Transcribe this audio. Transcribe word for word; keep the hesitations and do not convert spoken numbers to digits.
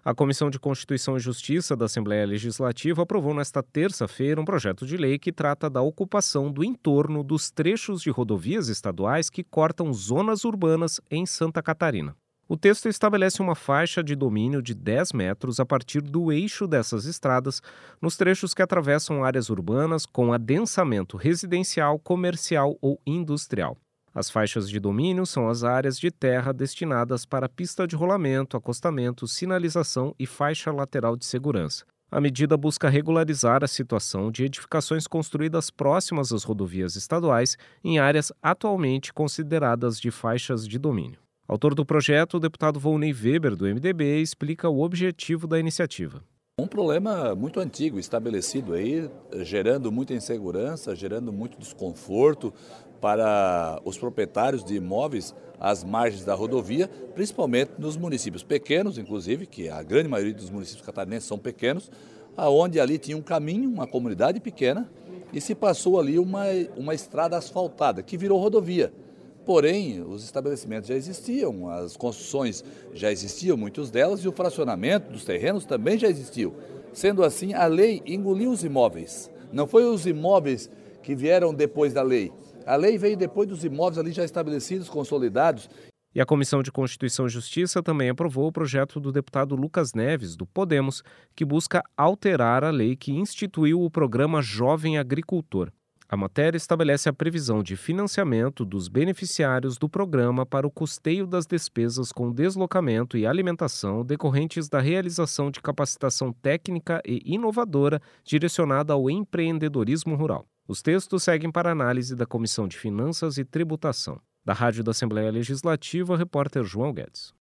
A Comissão de Constituição e Justiça da Assembleia Legislativa aprovou nesta terça-feira um projeto de lei que trata da ocupação do entorno dos trechos de rodovias estaduais que cortam zonas urbanas em Santa Catarina. O texto estabelece uma faixa de domínio de dez metros a partir do eixo dessas estradas, nos trechos que atravessam áreas urbanas com adensamento residencial, comercial ou industrial. As faixas de domínio são as áreas de terra destinadas para pista de rolamento, acostamento, sinalização e faixa lateral de segurança. A medida busca regularizar a situação de edificações construídas próximas às rodovias estaduais em áreas atualmente consideradas de faixas de domínio. Autor do projeto, o deputado Volney Weber, do M D B, explica o objetivo da iniciativa. Um problema muito antigo, estabelecido aí, gerando muita insegurança, gerando muito desconforto para os proprietários de imóveis às margens da rodovia, principalmente nos municípios pequenos, inclusive, que a grande maioria dos municípios catarinenses são pequenos, aonde ali tinha um caminho, uma comunidade pequena, e se passou ali uma, uma estrada asfaltada, que virou rodovia. Porém, os estabelecimentos já existiam, as construções já existiam, muitas delas, e o fracionamento dos terrenos também já existiu. Sendo assim, a lei engoliu os imóveis. Não foi os imóveis que vieram depois da lei. A lei veio depois dos imóveis ali já estabelecidos, consolidados. E a Comissão de Constituição e Justiça também aprovou o projeto do deputado Lucas Neves, do Podemos, que busca alterar a lei que instituiu o programa Jovem Agricultor. A matéria estabelece a previsão de financiamento dos beneficiários do programa para o custeio das despesas com deslocamento e alimentação decorrentes da realização de capacitação técnica e inovadora direcionada ao empreendedorismo rural. Os textos seguem para análise da Comissão de Finanças e Tributação. Da Rádio da Assembleia Legislativa, repórter João Guedes.